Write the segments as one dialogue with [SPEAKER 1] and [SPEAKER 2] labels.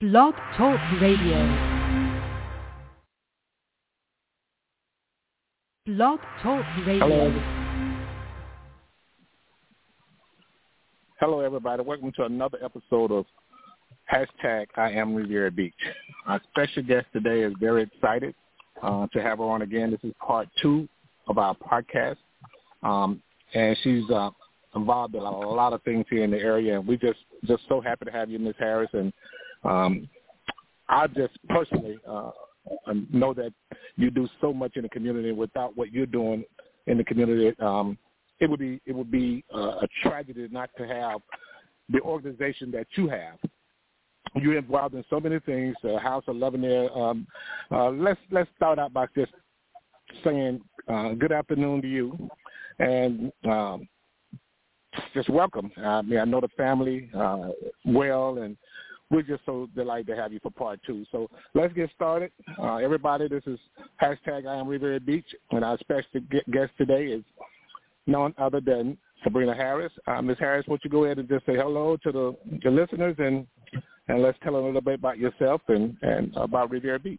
[SPEAKER 1] Blog Talk Radio. Blog Talk Radio.
[SPEAKER 2] Hello, everybody. Welcome to another episode of Hashtag I Am Riviera Beach. Our special guest today is very excited to have her on again. This is part 2 of our podcast. And she's involved in a lot of things here in the area. And we just so happy to have you, Ms. Harris. And I just personally know that you do so much in the community. Without what you're doing in the community, it would be a tragedy not to have the organization that you have. You're involved in so many things. House of Loving Air. Let's start out by just saying good afternoon to you, and just welcome. I know the family well, and we're just so delighted to have you for part 2. So let's get started. Everybody, this is Hashtag I Am Riviera Beach, and our special guest today is none other than Sabrina Harris. Ms. Harris, won't you go ahead and just say hello to the listeners, and let's tell a little bit about yourself and about Riviera Beach.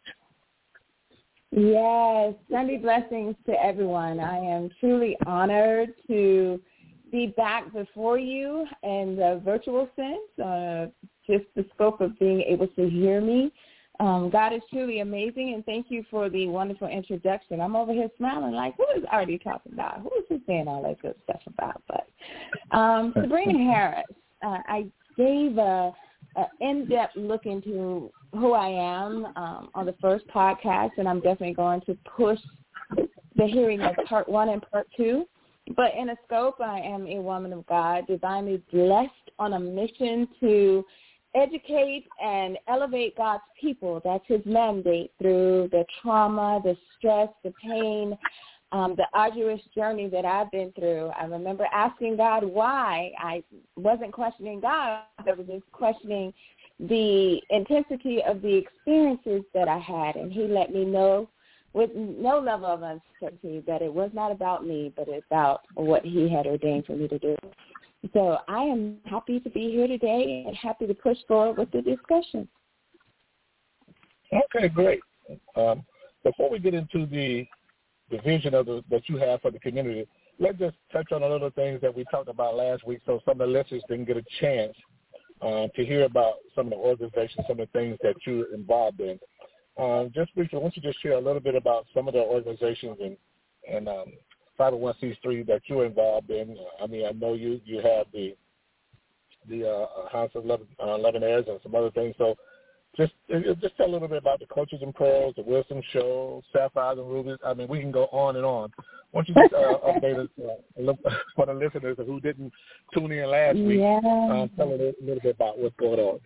[SPEAKER 3] Yes, Sunday blessings to everyone. I am truly honored to be back before you in the virtual sense, just the scope of being able to hear me. God is truly amazing, and thank you for the wonderful introduction. I'm over here smiling like, who is Artie talking about? Who is he saying all that good stuff about? But Sabrina Harris, I gave an in-depth look into who I am on the first podcast, and I'm definitely going to push the hearing of part 1 and part 2. But in a scope, I am a woman of God, divinely blessed on a mission to educate and elevate God's people. That's his mandate through the trauma, the stress, the pain, the arduous journey that I've been through. I remember asking God why. I wasn't questioning God. I was just questioning the intensity of the experiences that I had. And he let me know with no level of uncertainty that it was not about me, but about what he had ordained for me to do. So I am happy to be here today and happy to push forward with the discussion.
[SPEAKER 2] Okay, great. Before we get into the vision that you have for the community, let's just touch on a little things that we talked about last week so some of the listeners didn't get a chance to hear about some of the organizations, some of the things that you're involved in. Just briefly, I want you to just share a little bit about some of the organizations and 501c3 that you're involved in. I know you have the House of Loving Airs and some other things. So just tell a little bit about the Coaches and Pros, the Wisdom Show, Sapphires and Rubies. We can go on and on. Why don't you just update us for the listeners who didn't tune in last week? Tell a little bit about what's going on.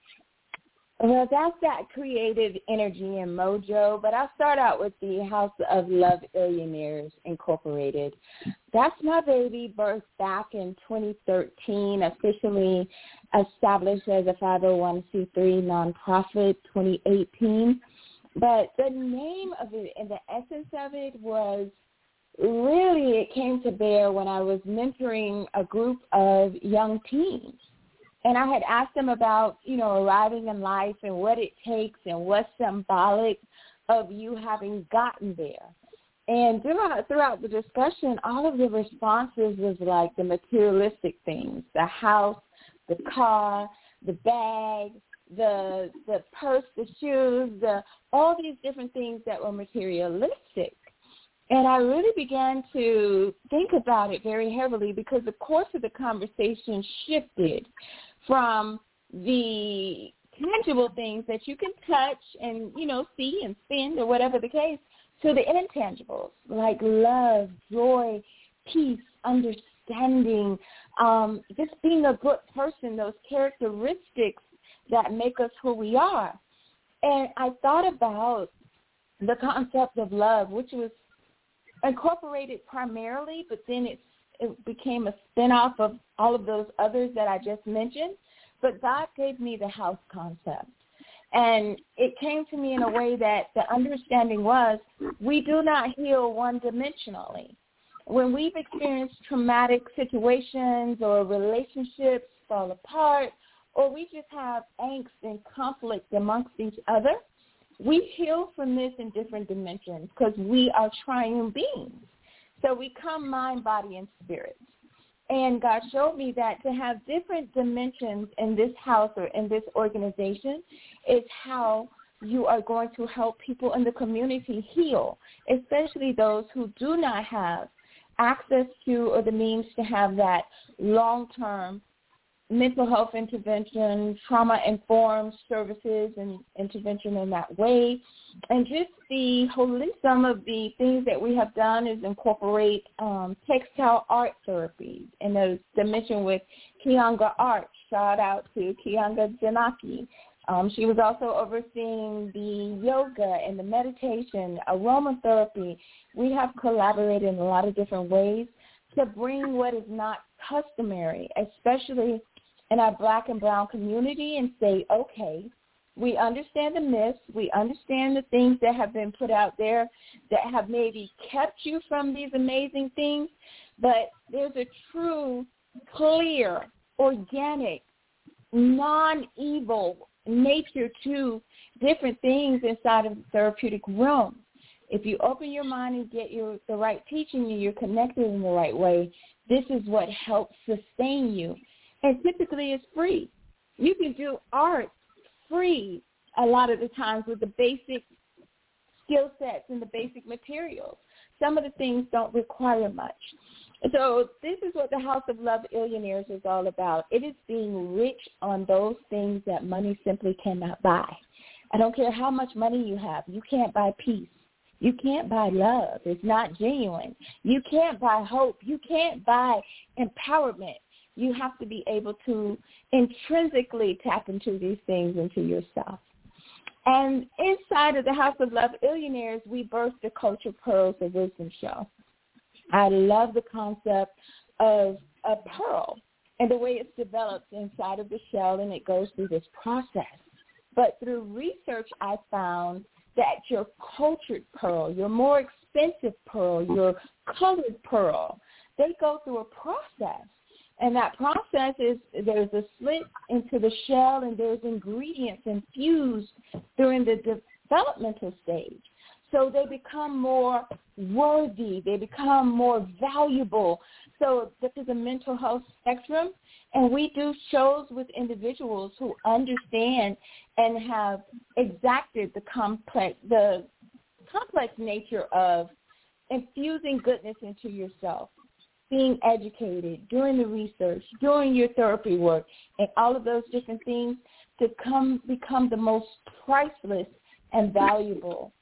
[SPEAKER 3] Well, that's that creative energy and mojo, but I'll start out with the House of Love Illionaires Incorporated. That's my baby, birthed back in 2013, officially established as a 501c3 nonprofit 2018. But the name of it and the essence of it was really, it came to bear when I was mentoring a group of young teens. And I had asked them about, arriving in life and what it takes and what's symbolic of you having gotten there. And throughout the discussion, all of the responses was like the materialistic things, the house, the car, the bag, the purse, the shoes, all these different things that were materialistic. And I really began to think about it very heavily because the course of the conversation shifted from the tangible things that you can touch and, see and spend or whatever the case, to the intangibles like love, joy, peace, understanding, just being a good person, those characteristics that make us who we are. And I thought about the concept of love, which was incorporated primarily, but then it became a spinoff of all of those others that I just mentioned. But God gave me the house concept. And it came to me in a way that the understanding was we do not heal one-dimensionally. When we've experienced traumatic situations or relationships fall apart or we just have angst and conflict amongst each other, we heal from this in different dimensions because we are triune beings. So we come mind, body, and spirit. And God showed me that to have different dimensions in this house or in this organization is how you are going to help people in the community heal, especially those who do not have access to or the means to have that long-term mental health intervention, trauma-informed services and intervention in that way. And just the holism of the things that we have done is incorporate textile art therapies in a dimension with Kianga Art. Shout out to Kianga Janaki. She was also overseeing the yoga and the meditation, aromatherapy. We have collaborated in a lot of different ways to bring what is not customary, especially in our Black and brown community, and say, okay, we understand the myths, we understand the things that have been put out there that have maybe kept you from these amazing things, but there's a true, clear, organic, non-evil nature to different things inside of the therapeutic realm. If you open your mind and get the right teaching and you're connected in the right way, this is what helps sustain you. And typically it's free. You can do art free a lot of the times with the basic skill sets and the basic materials. Some of the things don't require much. So this is what the House of Love Illionaires is all about. It is being rich on those things that money simply cannot buy. I don't care how much money you have. You can't buy peace. You can't buy love. It's not genuine. You can't buy hope. You can't buy empowerment. You have to be able to intrinsically tap into these things into yourself. And inside of the House of Love Illionaires, we birthed the Culture Pearls of Wisdom show. I love the concept of a pearl and the way it's developed inside of the shell, and it goes through this process. But through research, I found that your cultured pearl, your more expensive pearl, your colored pearl, they go through a process. And that process is there's a slit into the shell and there's ingredients infused during the developmental stage. So they become more worthy. They become more valuable. So this is a mental health spectrum, and we do shows with individuals who understand and have exacted the complex nature of infusing goodness into yourself, being educated, doing the research, doing your therapy work, and all of those different things to become the most priceless and valuable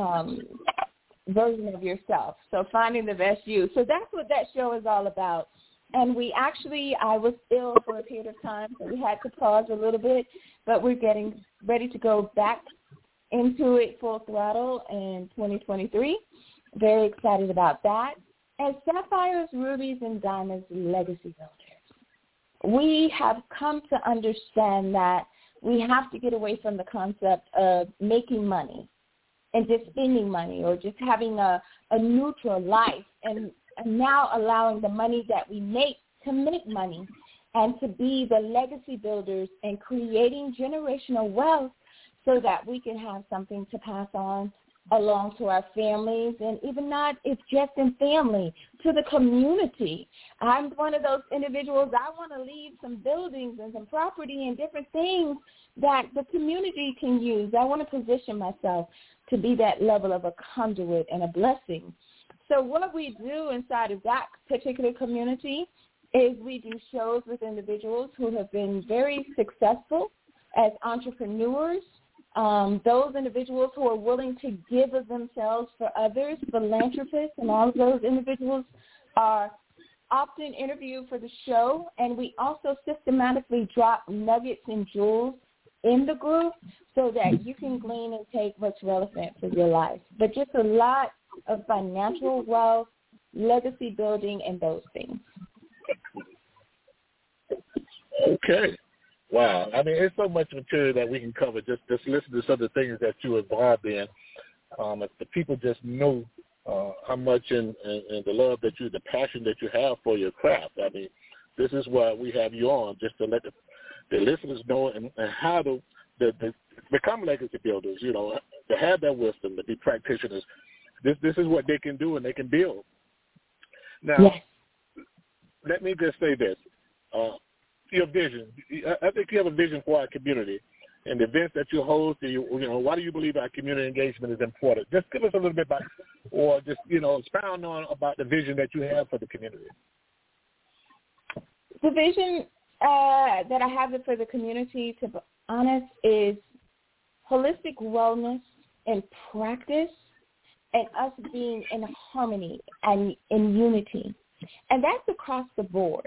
[SPEAKER 3] version of yourself. So finding the best you. So that's what that show is all about. And I was ill for a period of time, so we had to pause a little bit, but we're getting ready to go back into it full throttle in 2023. Very excited about that. As Sapphires, Rubies, and Diamonds Legacy Builders, we have come to understand that we have to get away from the concept of making money and just spending money or just having a neutral life and now allowing the money that we make to make money and to be the legacy builders and creating generational wealth so that we can have something to pass on along to our families, and even not if just in family, to the community. I'm one of those individuals, I want to leave some buildings and some property and different things that the community can use. I want to position myself to be that level of a conduit and a blessing. So what we do inside of that particular community is we do shows with individuals who have been very successful as entrepreneurs, those individuals who are willing to give of themselves for others, philanthropists, and all of those individuals are often interviewed for the show. And we also systematically drop nuggets and jewels in the group so that you can glean and take what's relevant for your life. But just a lot of financial wealth, legacy building, and those things.
[SPEAKER 4] Okay. Wow. I mean, there's so much material that we can cover. Just listen to some of the things that you're involved in. If the people just know how much and the love that the passion that you have for your craft. I mean, this is why we have you on, just to let the listeners know and how to become legacy builders, you know, to have that wisdom, to be practitioners. This is what they can do, and they can build. Now,
[SPEAKER 3] yes.
[SPEAKER 4] Let me just say this. Your vision, I think you have a vision for our community and the events that you host. You know, why do you believe our community engagement is important? Just give us a little bit about, or just, you know, expound on about the vision that you have for the community.
[SPEAKER 3] The vision that I have for the community, to be honest, is holistic wellness and practice, and us being in harmony and in unity. And that's across the board.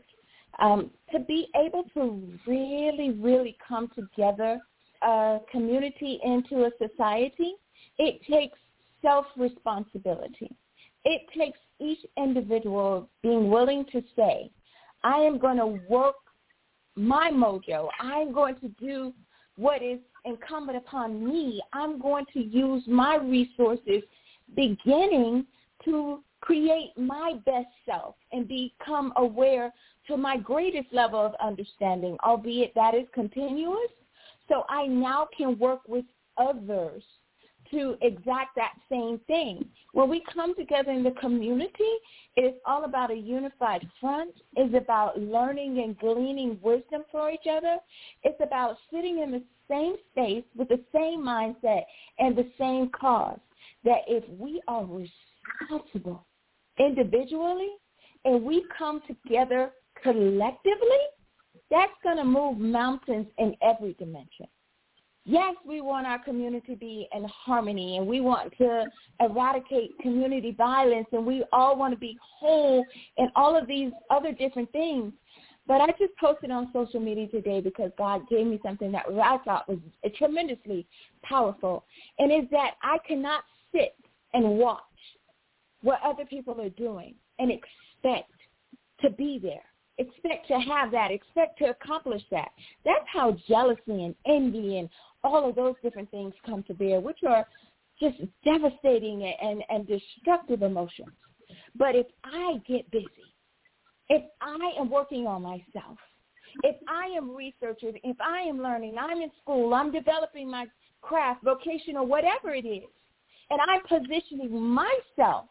[SPEAKER 3] To be able to really, really come together, a community into a society, it takes self-responsibility. It takes each individual being willing to say, I am going to work my mojo. I'm going to do what is incumbent upon me. I'm going to use my resources, beginning to create my best self and become aware to my greatest level of understanding, albeit that is continuous. So I now can work with others to exact that same thing. When we come together in the community, it is all about a unified front. It's about learning and gleaning wisdom for each other. It's about sitting in the same space with the same mindset and the same cause, that if we are responsible individually and we come together collectively, that's going to move mountains in every dimension. Yes, we want our community to be in harmony, and we want to eradicate community violence, and we all want to be whole and all of these other different things. But I just posted on social media today because God gave me something that I thought was tremendously powerful, and is that I cannot sit and watch what other people are doing and expect to be there, expect to have that, expect to accomplish that. That's how jealousy and envy and all of those different things come to bear, which are just devastating and destructive emotions. But if I get busy, if I am working on myself, if I am researching, if I am learning, I'm in school, I'm developing my craft, vocational, whatever it is, and I'm positioning myself,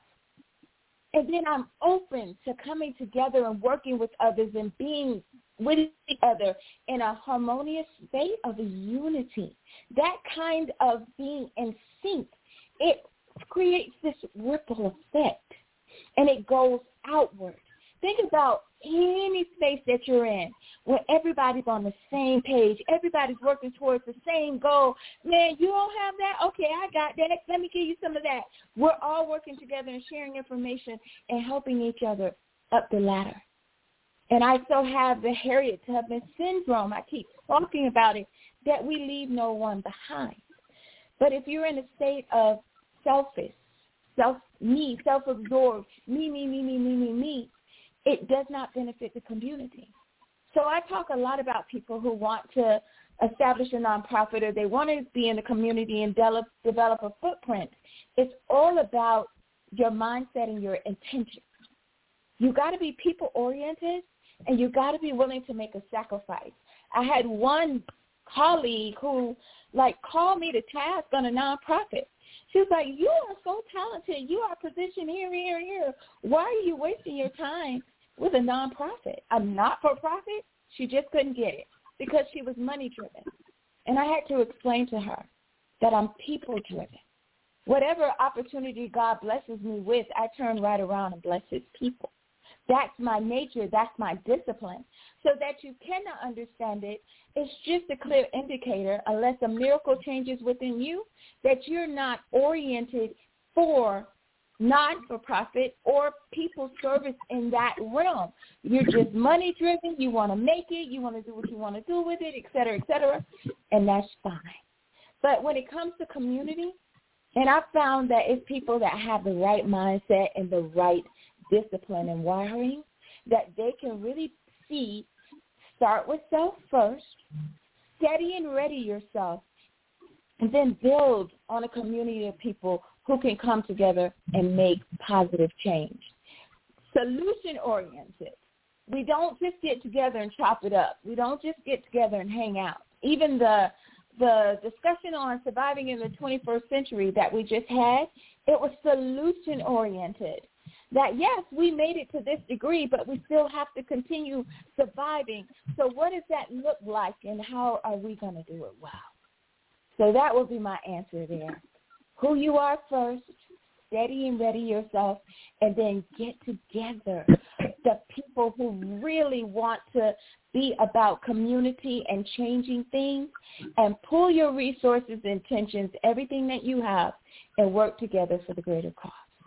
[SPEAKER 3] and then I'm open to coming together and working with others and being with each other in a harmonious state of unity, that kind of being in sync, it creates this ripple effect, and it goes outward. Think about any space that you're in where everybody's on the same page, everybody's working towards the same goal. Man, you don't have that? Okay, I got that. Let me give you some of that. We're all working together and sharing information and helping each other up the ladder. And I still have the Harriet Tubman syndrome. I keep talking about it, that we leave no one behind. But if you're in a state of selfish, self-absorbed, me, it does not benefit the community. So I talk a lot about people who want to establish a nonprofit, or they want to be in the community and develop a footprint. It's all about your mindset and your intention. You got to be people-oriented, and you got to be willing to make a sacrifice. I had one colleague who, called me to task on a nonprofit. She was like, you are so talented. You are positioned here. Why are you wasting your time with a nonprofit? A not-for-profit? She just couldn't get it because she was money-driven. And I had to explain to her that I'm people-driven. Whatever opportunity God blesses me with, I turn right around and bless his people. That's my nature. That's my discipline. So that you cannot understand it, it's just a clear indicator, unless a miracle changes within you, that you're not oriented for not-for-profit or people service in that realm. You're just money-driven. You want to make it. You want to do what you want to do with it, et cetera, and that's fine. But when it comes to community, and I've found that it's people that have the right mindset and the right discipline and wiring, that they can really see, start with self first, steady and ready yourself, and then build on a community of people who can come together and make positive change. Solution-oriented, we don't just get together and chop it up. We don't just get together and hang out. Even the discussion on surviving in the 21st century that we just had, it was solution-oriented. That, yes, we made it to this degree, but we still have to continue surviving. So what does that look like, and how are we going to do it well? So that will be my answer there. Who you are first, steady and ready yourself, and then get together. The people who really want to be about community and changing things, and pull your resources, intentions, everything that you have, and work together for the greater cause.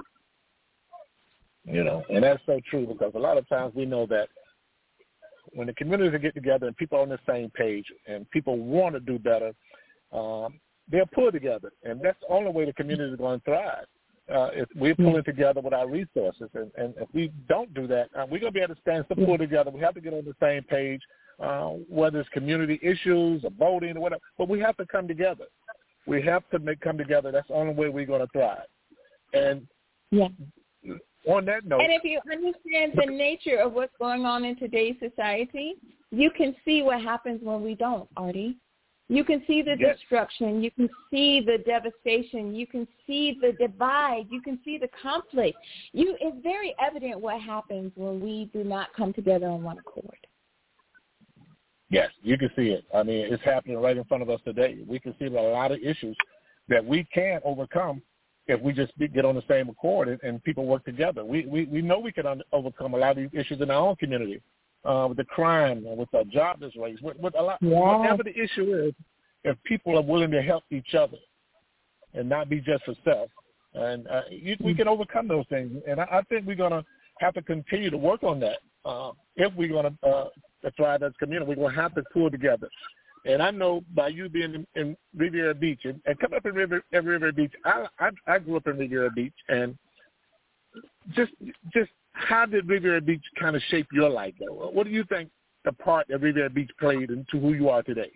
[SPEAKER 4] You know, and that's so true, because a lot of times we know that when the communities get together and people are on the same page and people want to do better, they'll pull together, and that's the only way the community is going to thrive. If we're pulling together with our resources, and if we don't do that, we're going to be able to stand to pull together. We have to get on the same page, whether it's community issues or voting or whatever, but we have to come together. We have to come together. That's the only way we're going to thrive. And on that note,
[SPEAKER 3] and if you understand the nature of what's going on in today's society, you can see what happens when we don't, Artie. You can see the destruction. You can see the devastation. You can see the divide. You can see the conflict. It's very evident what happens when we do not come together on one accord.
[SPEAKER 4] Yes, you can see it. I mean, it's happening right in front of us today. We can see a lot of issues that we can overcome if we just get on the same accord and people work together. We know we can overcome a lot of these issues in our own community. With the crime, with the jobless rates, with a lot, whatever the issue is, if people are willing to help each other and not be just for self, and we can overcome those things. And I think we're going to have to continue to work on that. If we're going to thrive as a community, we're going to have to pull together. And I know by you being in Riviera Beach and coming up in Riviera Beach, I grew up in Riviera Beach, and just how did Riviera Beach kind of shape your life, though? What do you think the part that Riviera Beach played into who you are today?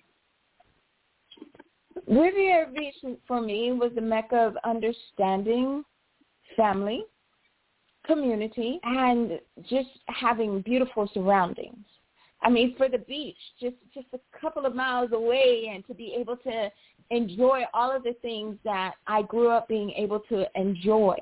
[SPEAKER 3] Riviera Beach, for me, was the mecca of understanding family, community, and just having beautiful surroundings. I mean, for the beach, just a couple of miles away, and to be able to enjoy all of the things that I grew up being able to enjoy.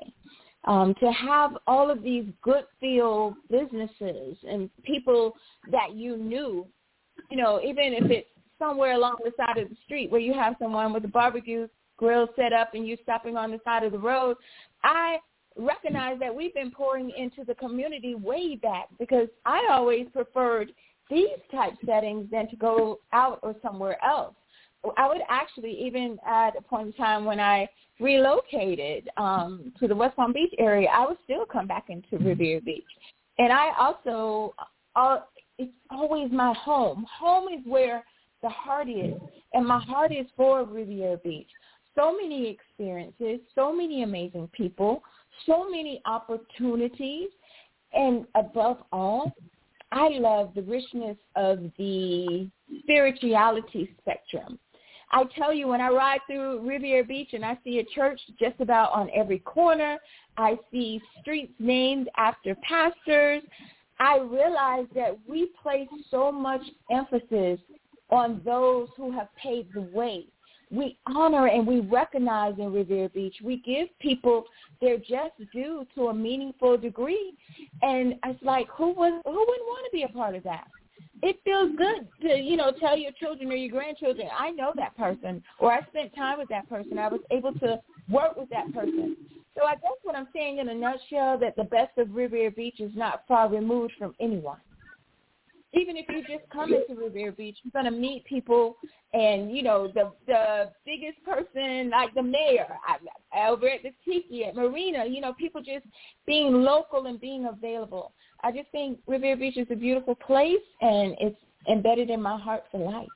[SPEAKER 3] To have all of these good feel businesses and people that you knew, you know, even if it's somewhere along the side of the street where you have someone with a barbecue grill set up and you stopping on the side of the road, I recognize that we've been pouring into the community way back, because I always preferred these type settings than to go out or somewhere else. I would actually, even at a point in time when I relocated to the West Palm Beach area, I would still come back into Riviera Beach. And I also, it's always my home. Home is where the heart is, and my heart is for Riviera Beach. So many experiences, so many amazing people, so many opportunities, and above all, I love the richness of the spirituality spectrum. I tell you, when I ride through Riviera Beach and I see a church just about on every corner, I see streets named after pastors, I realize that we place so much emphasis on those who have paved the way. We honor and we recognize in Riviera Beach. We give people their just due to a meaningful degree. And it's like, who wouldn't want to be a part of that? It feels good to, tell your children or your grandchildren, I know that person, or I spent time with that person. I was able to work with that person. So I guess what I'm saying in a nutshell, that the best of Riviera Beach is not far removed from anyone. Even if you just come into Riviera Beach, you're going to meet people, and, the biggest person, like the mayor, over at the Tiki, at Marina, people just being local and being available. I just think Riviera Beach is a beautiful place, and it's embedded in my heart for life.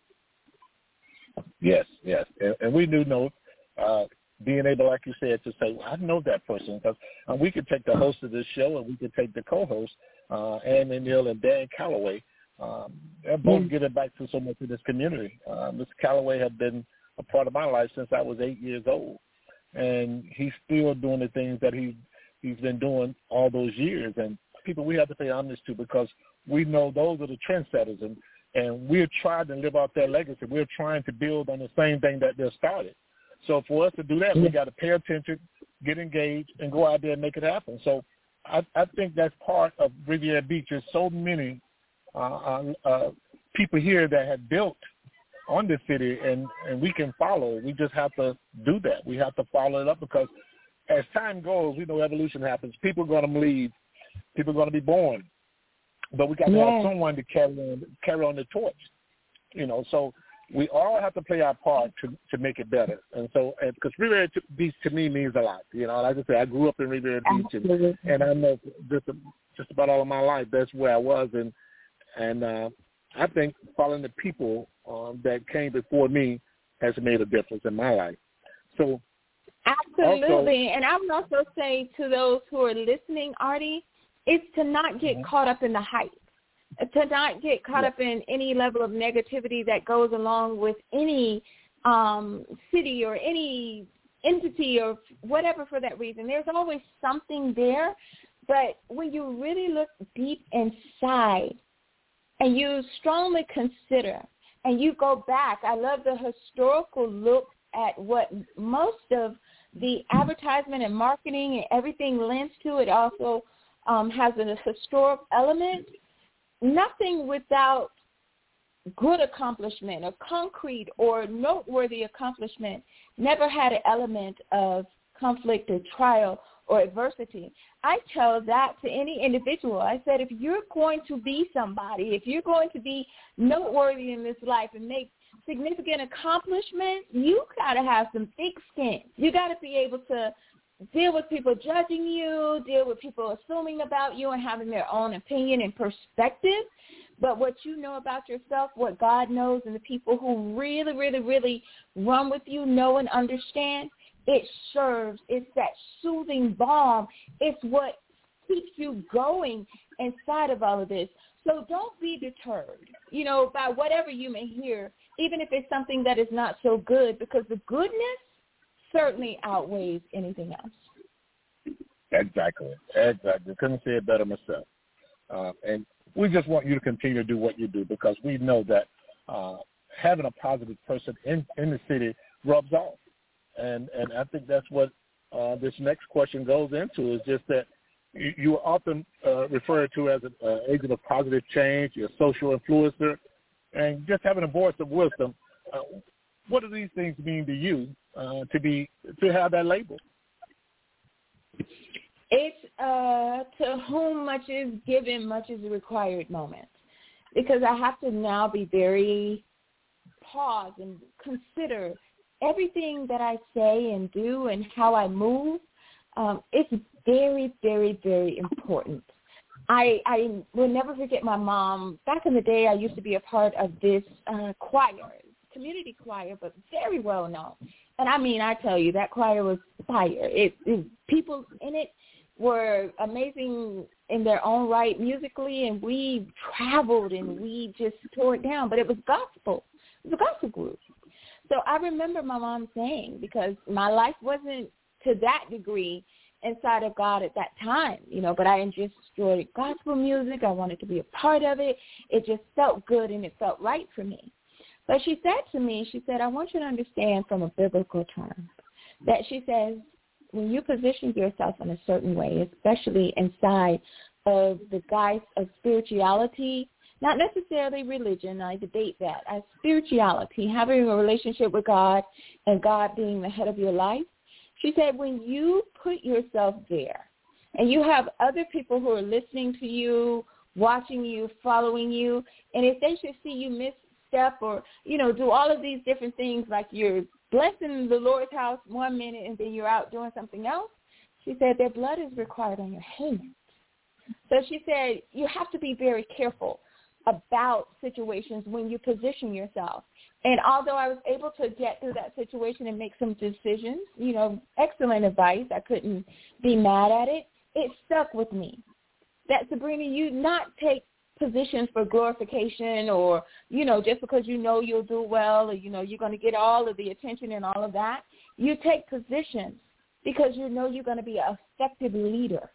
[SPEAKER 4] Yes. And we do know, being able, like you said, to say, well, I know that person, because we could take the host of this show and we could take the co-host, Ann McNeil and Dan Calloway. They're both giving back to so much of this community. Mr. Calloway had been a part of my life since I was 8 years old, and he's still doing the things that he's been doing all those years. And people we have to pay homage to, because we know those are the trendsetters, and we're trying to live out their legacy. We're trying to build on the same thing that they started. So for us to do that, we got to pay attention, get engaged, and go out there and make it happen. So I think that's part of Riviera Beach. There's so many people here that have built on the city, and we can follow. We just have to do that. We have to follow it up, because as time goes, we know evolution happens. People are going to leave. People are going to be born. But we got to have someone to carry on the torch, So we all have to play our part to make it better. And so, because Riviera Beach to me means a lot. Like I said, I grew up in Riviera Beach, and I know just about all of my life that's where I was. And I think following the people that came before me has made a difference in my life. So
[SPEAKER 3] absolutely. And I would also say to those who are listening, Artie, it's to not get caught up in the hype, to not get caught up in any level of negativity that goes along with any city or any entity or whatever for that reason. There's always something there. But when you really look deep inside and you strongly consider and you go back, I love the historical look at what most of the advertisement and marketing and everything lends to. It also has a historic element. Nothing without good accomplishment or concrete or noteworthy accomplishment never had an element of conflict or trial or adversity. I tell that to any individual. I said, if you're going to be somebody, if you're going to be noteworthy in this life and make significant accomplishments, you got to have some thick skin. You got to be able to deal with people judging you, deal with people assuming about you and having their own opinion and perspective. But what you know about yourself, what God knows, and the people who really, really, really run with you know and understand, it serves. It's that soothing balm. It's what keeps you going inside of all of this. So don't be deterred, by whatever you may hear, even if it's something that is not so good, because the goodness certainly outweighs anything else.
[SPEAKER 4] Exactly. Couldn't say it better myself. And we just want you to continue to do what you do, because we know that having a positive person in the city rubs off. And I think that's what this next question goes into, is just that you are often referred to as an agent of positive change, you're a social influencer, and just having a voice of wisdom. What do these things mean to you to have that label?
[SPEAKER 3] It's to whom much is given, much is required moment, because I have to now be very pause and consider everything that I say and do and how I move. It's very, very, very important. I will never forget my mom. Back in the day, I used to be a part of this choir, community choir, but very well known. And I tell you, that choir was fire. People in it were amazing in their own right musically, and we traveled and we just tore it down. But it was gospel. It was a gospel group. So I remember my mom saying, because my life wasn't to that degree inside of God at that time, but I just enjoyed gospel music. I wanted to be a part of it. It just felt good and it felt right for me. But she said to me, I want you to understand from a biblical term that she says, when you position yourself in a certain way, especially inside of the guise of spirituality, not necessarily religion, I debate that, as spirituality, having a relationship with God and God being the head of your life, she said, when you put yourself there and you have other people who are listening to you, watching you, following you, and if they should see you misstep or, do all of these different things, like you're blessing the Lord's house 1 minute and then you're out doing something else, she said their blood is required on your hands. So she said you have to be very careful about situations when you position yourself. And although I was able to get through that situation and make some decisions, excellent advice, I couldn't be mad at it, it stuck with me. That, Sabrina, you not take positions for glorification or, just because you'll do well or, you're going to get all of the attention and all of that. You take positions because you're going to be an effective leader.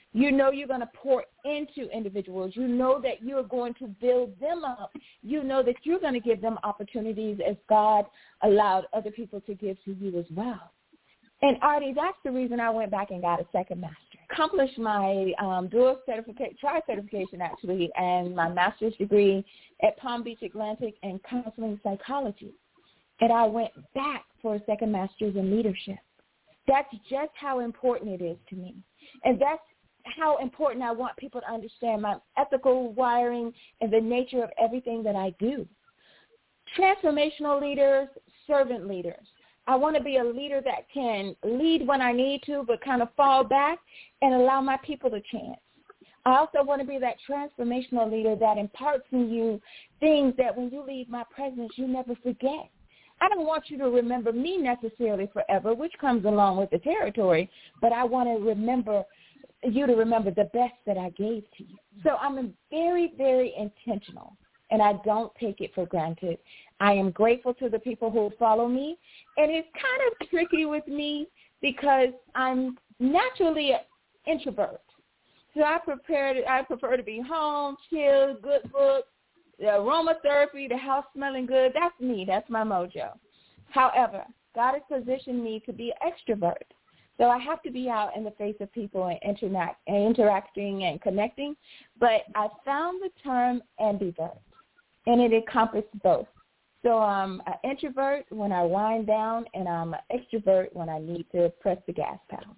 [SPEAKER 3] You know you're going to pour into individuals. You know that you're going to build them up. You know that you're going to give them opportunities as God allowed other people to give to you as well. And, Artie, that's the reason I went back and got a second master. Accomplished my tri-certification, actually, and my master's degree at Palm Beach Atlantic in counseling psychology. And I went back for a second master's in leadership. That's just how important it is to me. And that's how important I want people to understand my ethical wiring and the nature of everything that I do. Transformational leaders, servant leaders. I want to be a leader that can lead when I need to, but kind of fall back and allow my people a chance. I also want to be that transformational leader that imparts in you things that when you leave my presence, you never forget. I don't want you to remember me necessarily forever, which comes along with the territory, but I want to remember you to remember the best that I gave to you. So I'm very, very intentional, and I don't take it for granted. I am grateful to the people who follow me, and it's kind of tricky with me because I'm naturally an introvert. So I prefer to be home, chill, good book, the aromatherapy, the house smelling good. That's me. That's my mojo. However, God has positioned me to be an extrovert. So I have to be out in the face of people and interacting and connecting. But I found the term ambivert, and it encompasses both. So I'm an introvert when I wind down, and I'm an extrovert when I need to press the gas pedal.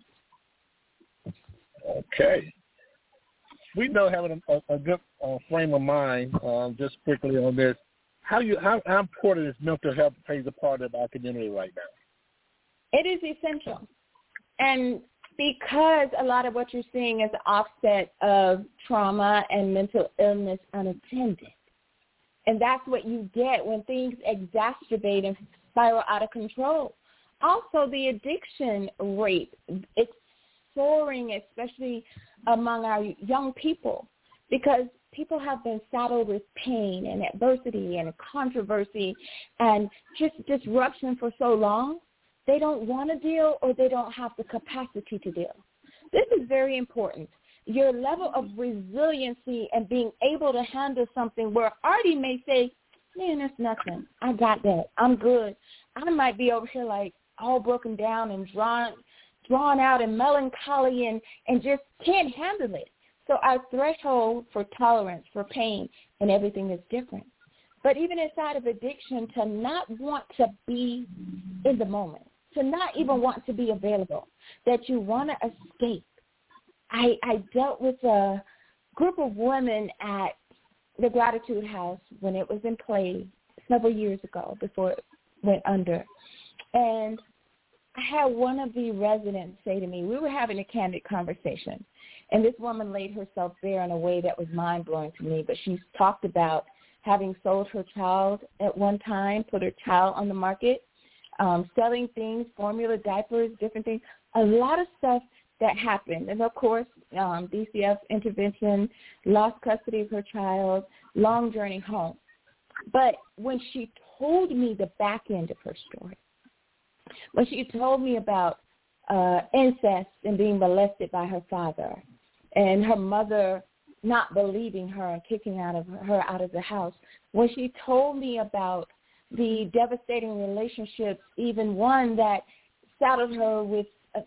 [SPEAKER 4] Okay. We know having a good frame of mind, just quickly on this, how important is mental health plays a part of our community right now?
[SPEAKER 3] It is essential. And because a lot of what you're seeing is an offset of trauma and mental illness unattended. And that's what you get when things exacerbate and spiral out of control. Also, the addiction rate, it's soaring, especially among our young people, because people have been saddled with pain and adversity and controversy and just disruption for so long, they don't want to deal or they don't have the capacity to deal. This is very important. Your level of resiliency and being able to handle something where Artie may say, man, that's nothing. I got that. I'm good. I might be over here like all broken down and drawn out and melancholy and just can't handle it. So our threshold for tolerance, for pain, and everything is different. But even inside of addiction, to not want to be in the moment, to not even want to be available, that you want to escape. I dealt with a group of women at the Gratitude House when it was in play several years ago before it went under. And I had one of the residents say to me, we were having a candid conversation, and this woman laid herself bare in a way that was mind-blowing to me, but she talked about having sold her child at one time, put her child on the market, selling things, formula, diapers, different things, a lot of stuff that happened. And, of course, DCF intervention, lost custody of her child, long journey home. But when she told me the back end of her story, when she told me about incest and being molested by her father and her mother not believing her and kicking her out of the house, when she told me about the devastating relationships, even one that saddled her with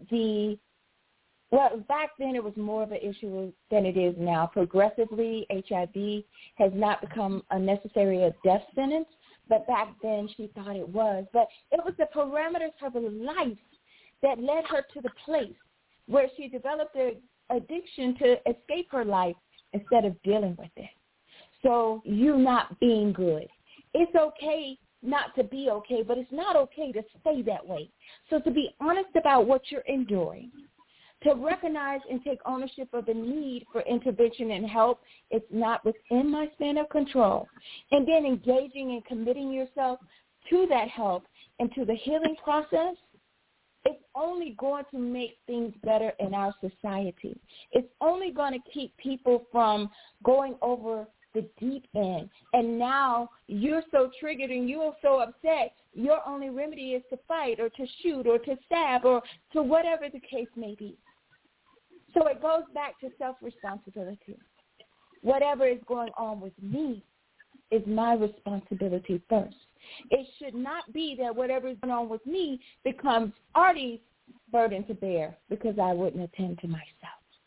[SPEAKER 3] back then it was more of an issue than it is now. Progressively, HIV has not become necessarily a death sentence, but back then she thought it was. But it was the parameters of her life that led her to the place where she developed an addiction to escape her life instead of dealing with it. So you not being good. It's okay not to be okay, but it's not okay to stay that way. So to be honest about what you're enduring, to recognize and take ownership of the need for intervention and help, it's not within my span of control. And then engaging and committing yourself to that help and to the healing process, it's only going to make things better in our society. It's only going to keep people from going over the deep end. And now you're so triggered and you're so upset, your only remedy is to fight or to shoot or to stab or to whatever the case may be. So it goes back to self-responsibility. Whatever is going on with me is my responsibility first. It should not be that whatever is going on with me becomes Artie's burden to bear because I wouldn't attend to myself.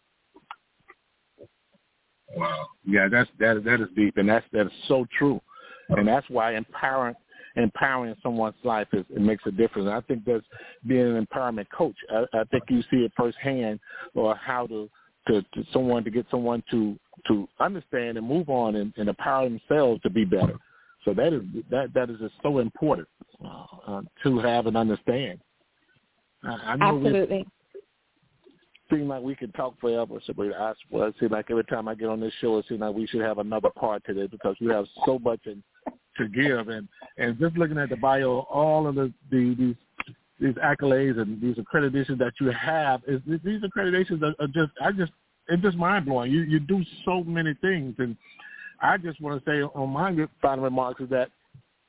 [SPEAKER 2] Wow. Yeah, that is deep, and that is so true, and that's why empowering someone's life it makes a difference. I think that's being an empowerment coach. I think you see it firsthand, or how to get someone to understand and move on and empower themselves to be better. So that is just so important to have and understand. I know
[SPEAKER 3] absolutely.
[SPEAKER 2] Seems like we can talk forever, Sabrina. It seems like every time I get on this show, it seems like we should have another part today because we have so much to give. And just looking at the bio, all of these accolades and these accreditations that you have, these accreditations are just mind blowing. You do so many things, and I just want to say on my final remarks is that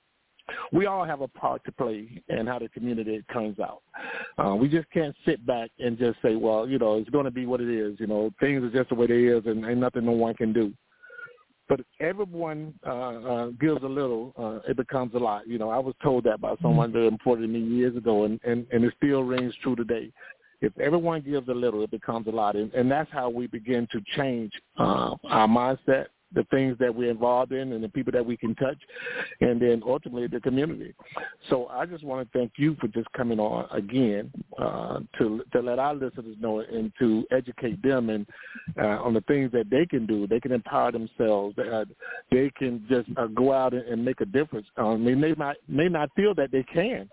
[SPEAKER 2] we all have a part to play in how the community turns out. We just can't sit back and just say, well, it's going to be what it is. Things are just the way they is, and ain't nothing no one can do. But if everyone gives a little, it becomes a lot. I was told that by someone very important to me years ago, and it still rings true today. If everyone gives a little, it becomes a lot. And that's how we begin to change our mindset, the things that we're involved in, and the people that we can touch, and then ultimately the community. So I just want to thank you for just coming on again to let our listeners know and to educate them and on the things that they can do. They can empower themselves. They can just go out and make a difference. They may not feel that they can.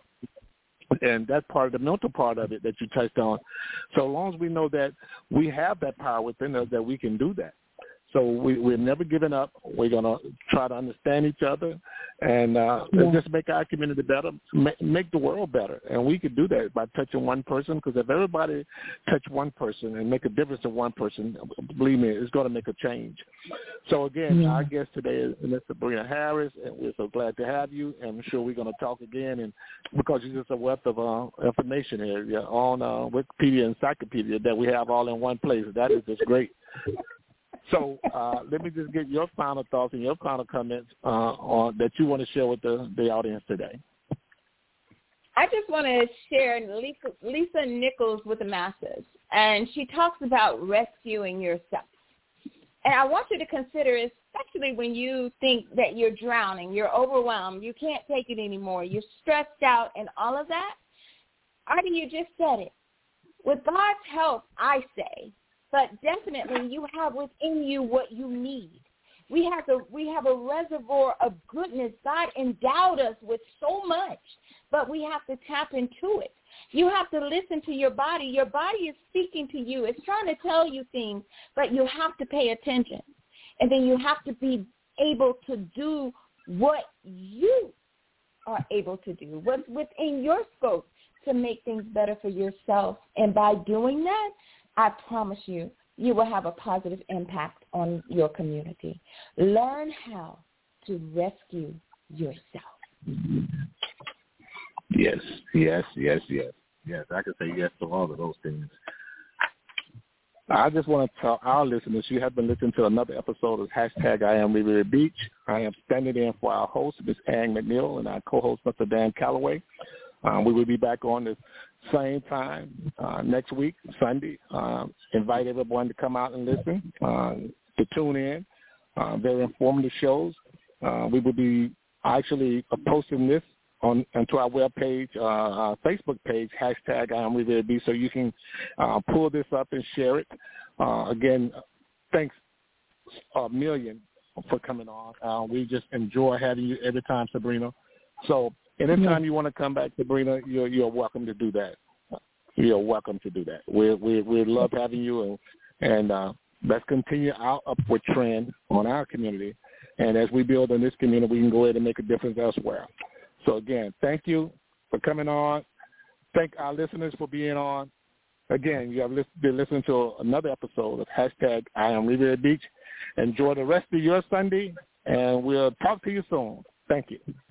[SPEAKER 2] And that's part of the mental part of it that you touched on. So as long as we know that we have that power within us, that we can do that. So we're never giving up. We're going to try to understand each other and just make our community better, make the world better. And we can do that by touching one person, because if everybody touch one person and make a difference to one person, believe me, it's going to make a change. So, again, our guest today is Ms. Sabrina Harris, and we're so glad to have you. And I'm sure we're going to talk again, and because you're just a wealth of information here on Wikipedia and Encyclopedia that we have all in one place. That is just great. So let me just get your final thoughts and your final comments on that you want to share with the audience today.
[SPEAKER 3] I just want to share Lisa Nichols with the masses, and she talks about rescuing yourself. And I want you to consider, especially when you think that you're drowning, you're overwhelmed, you can't take it anymore, you're stressed out and all of that. Artie, you just said it. With God's help, I say, but definitely you have within you what you need. We have a reservoir of goodness. God endowed us with so much, but we have to tap into it. You have to listen to your body. Your body is speaking to you. It's trying to tell you things, but you have to pay attention. And then you have to be able to do what you are able to do, what's within your scope to make things better for yourself. And by doing that, I promise you, you will have a positive impact on your community. Learn how to rescue yourself.
[SPEAKER 2] Yes. I can say yes to all of those things. I just want to tell our listeners, you have been listening to another episode of Hashtag I Am Riviera Beach. I am standing in for our host, Ms. Ann McNeil, and our co-host, Mr. Dan Calloway. We will be back on the same time next week, Sunday. Invite everyone to come out and listen, to tune in. Very informative shows. We will be actually posting this onto our webpage, our Facebook page, Hashtag I Am Riviera Beach, so you can pull this up and share it. Again, thanks a million for coming on. We just enjoy having you every time, Sabrina. So anytime you want to come back, Sabrina, you're welcome to do that. You're welcome to do that. We love having you, and let's continue our upward trend on our community. And as we build in this community, we can go ahead and make a difference elsewhere. So, again, thank you for coming on. Thank our listeners for being on. Again, you have been listening to another episode of Hashtag I Am Riviera Beach. Enjoy the rest of your Sunday, and we'll talk to you soon. Thank you.